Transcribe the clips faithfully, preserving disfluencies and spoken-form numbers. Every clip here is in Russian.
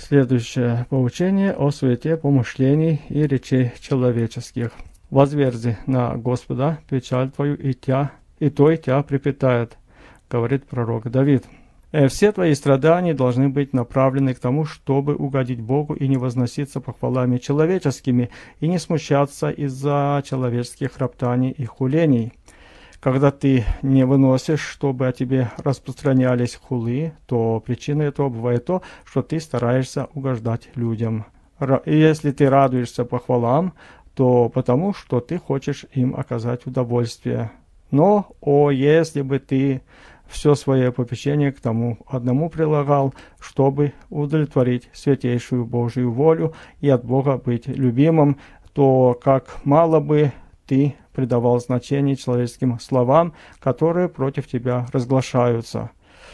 Следующее поучение о суете помышлений и речей человеческих. «Возверзи на Господа печаль твою, и тя, и то и тя припитает», говорит пророк Давид. Все твои страдания должны быть направлены к тому, чтобы угодить Богу и не возноситься похвалами человеческими, и не смущаться из-за человеческих роптаний и хулений. Когда ты не выносишь, чтобы о тебе распространялись хулы, то причиной этого бывает то, что ты стараешься угождать людям. И если ты радуешься похвалам, то потому, что ты хочешь им оказать удовольствие. Но, о, если бы ты все свое попечение к тому одному прилагал, чтобы удовлетворить святейшую Божию волю и от Бога быть любимым, то как мало бы ты придавал значение человеческим словам, которые против тебя разглашаются.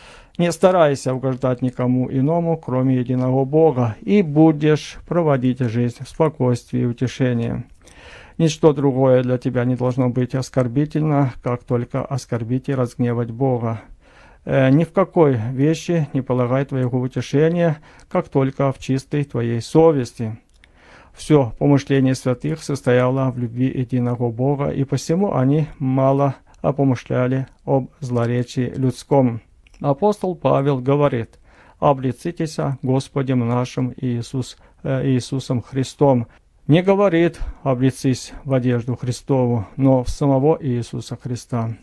Не старайся угождать никому иному, кроме единого Бога, и будешь проводить жизнь в спокойствии и утешении. Ничто другое для тебя не должно быть оскорбительно, как только оскорбить и разгневать Бога. Э, ни в какой вещи не полагай твоего утешения, как только в чистой твоей совести. Все помышление святых состояло в любви единого Бога, и посему они мало помышляли об злоречии людском. Апостол Павел говорит: «Облицитесь Господем нашим Иисус, э, Иисусом Христом». Не говорит «облицись в одежду Христову», но в самого Иисуса Христа.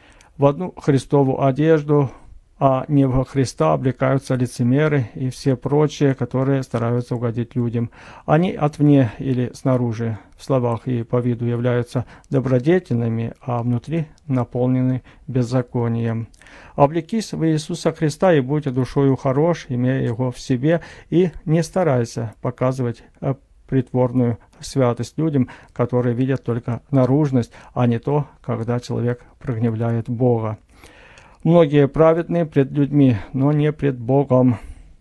В одну Христову одежду, а не во Христа, облекаются лицемеры и все прочие, которые стараются угодить людям. Они отвне или снаружи, в словах и по виду, являются добродетельными, а внутри наполнены беззаконием. Облекись в Иисуса Христа и будь душою хорош, имея Его в себе, и не старайся показывать притворную святость людям, которые видят только наружность, а не то, когда человек прогневляет Бога. Многие праведны пред людьми, но не пред Богом.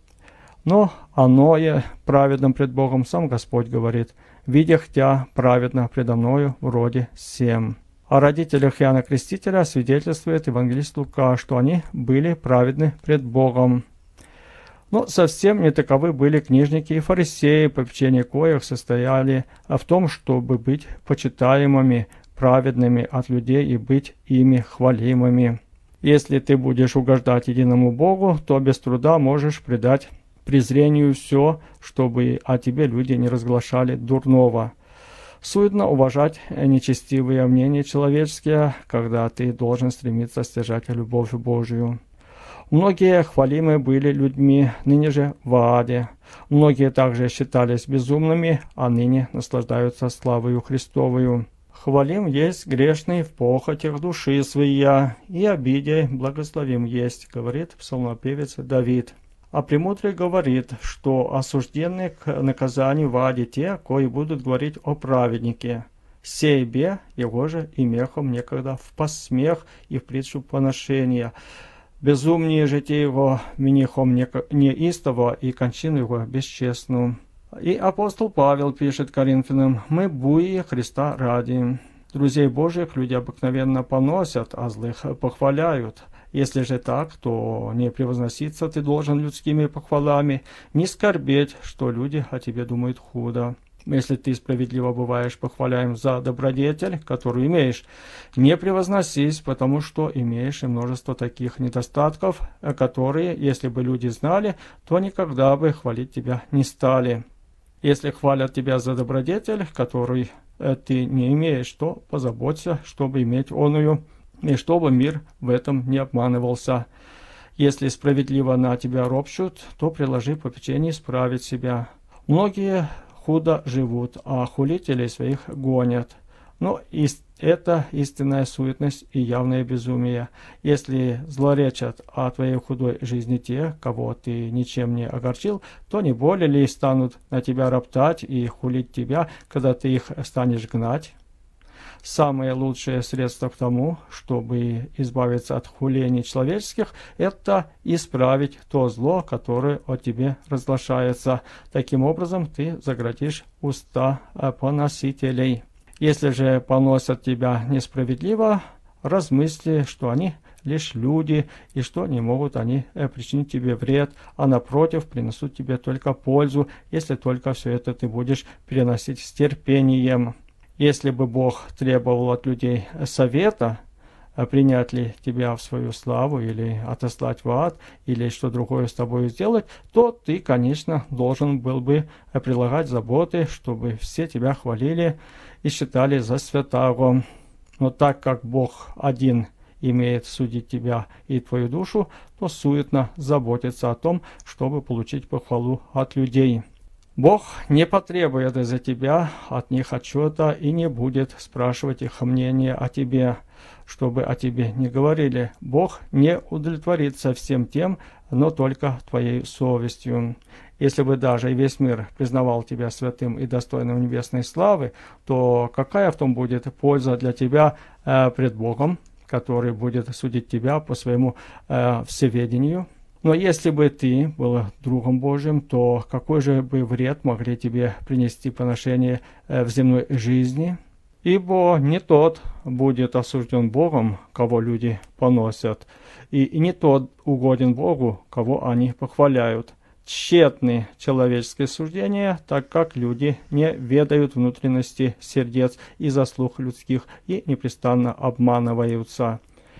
Но оное праведным пред Богом сам Господь говорит: «Видях тя праведно предо мною вроде сем». О родителях Иоанна Крестителя свидетельствует евангелист Лука, что они были праведны пред Богом. Но совсем не таковы были книжники и фарисеи, попечение коих состояли в том, чтобы быть почитаемыми, праведными от людей и быть ими хвалимыми. Если ты будешь угождать единому Богу, то без труда можешь предать презрению все, чтобы о тебе люди не разглашали дурного. Суетно уважать нечестивые мнения человеческие, когда ты должен стремиться стяжать любовь Божию. Многие хвалимы были людьми, ныне же в аде. Многие также считались безумными, а ныне наслаждаются славою Христовою. Хвалим есть грешный в похотях души своя, и обидя благословим есть, говорит псалмопевец Давид. А премудрый говорит, что осужденные к наказанию в аде те, кои будут говорить о праведнике. Сейбе его же и мехом некогда в посмех и в притчу поношения. Безумнее житие его минихом неистово, и кончину его бесчестную. И апостол Павел пишет Коринфянам: «Мы буи Христа ради». Друзей Божьих люди обыкновенно поносят, а злых похваляют. Если же так, то не превозноситься ты должен людскими похвалами, не скорбеть, что люди о тебе думают худо. Если ты справедливо бываешь похваляем за добродетель, которую имеешь, не превозносись, потому что имеешь и множество таких недостатков, которые, если бы люди знали, то никогда бы хвалить тебя не стали. Если хвалят тебя за добродетель, который ты не имеешь, то позаботься, чтобы иметь оную, и чтобы мир в этом не обманывался. Если справедливо на тебя ропщут, то приложи попечение исправить себя. Многие худо живут, а хулителей своих гонят. Но это истинная суетность и явное безумие. Если злоречат о твоей худой жизни те, кого ты ничем не огорчил, то не более ли станут на тебя роптать и хулить тебя, когда ты их станешь гнать? Самое лучшее средство к тому, чтобы избавиться от хулений человеческих, это исправить то зло, которое о тебе разглашается. Таким образом ты заградишь уста поносителей. Если же поносят тебя несправедливо, размысли, что они лишь люди, и что не могут они причинить тебе вред, а напротив принесут тебе только пользу, если только все это ты будешь переносить с терпением. Если бы Бог требовал от людей совета, принять ли тебя в свою славу или отослать в ад, или что другое с тобой сделать, то ты, конечно, должен был бы прилагать заботы, чтобы все тебя хвалили и считали за святаго. Но так как Бог один имеет судить тебя и твою душу, то суетно заботится о том, чтобы получить похвалу от людей. Бог не потребует из-за тебя от них отчета и не будет спрашивать их мнение о тебе, чтобы о тебе не говорили. Бог не удовлетворится всем тем, но только твоей совестью. Если бы даже весь мир признавал тебя святым и достойным небесной славы, то какая в том будет польза для тебя э, пред Богом, который будет судить тебя по своему э, всеведению? Но если бы ты был другом Божьим, то какой же бы вред могли тебе принести поношения в земной жизни? Ибо не тот будет осужден Богом, кого люди поносят, и не тот угоден Богу, кого они похваляют. Тщетны человеческие суждения, так как люди не ведают внутренности сердец и заслуг людских и непрестанно обманываются.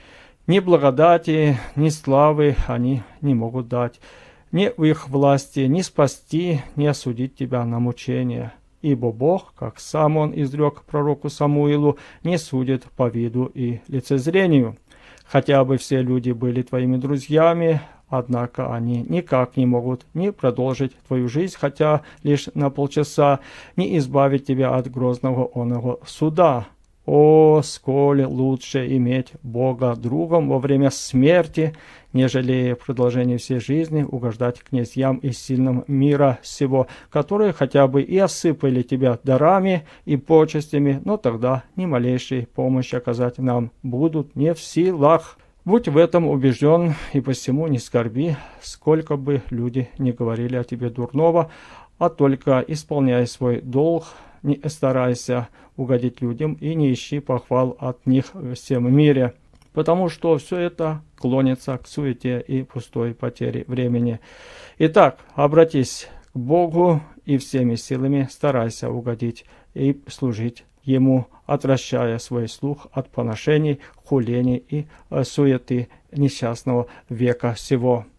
Ни благодати, ни славы они не могут дать, ни в их власти ни спасти, ни осудить тебя на мучение. Ибо Бог, как сам он изрек пророку Самуилу, не судит по виду и лицезрению. Хотя бы все люди были твоими друзьями, однако они никак не могут ни продолжить твою жизнь, хотя лишь на полчаса, ни избавить тебя от грозного оного суда. О, сколь лучше иметь Бога другом во время смерти, нежели в продолжении всей жизни угождать князьям и сильным мира сего, которые хотя бы и осыпали тебя дарами и почестями, но тогда ни малейшей помощи оказать нам будут не в силах. Будь в этом убежден, и посему не скорби, сколько бы люди не говорили о тебе дурного, а только исполняй свой долг, не старайся угодить людям и не ищи похвал от них во всем мире, потому что все это клонится к суете и пустой потере времени. Итак, обратись к Богу и всеми силами старайся угодить и служить Ему, отвращая свой слух от поношений, хулений и суеты несчастного века сего.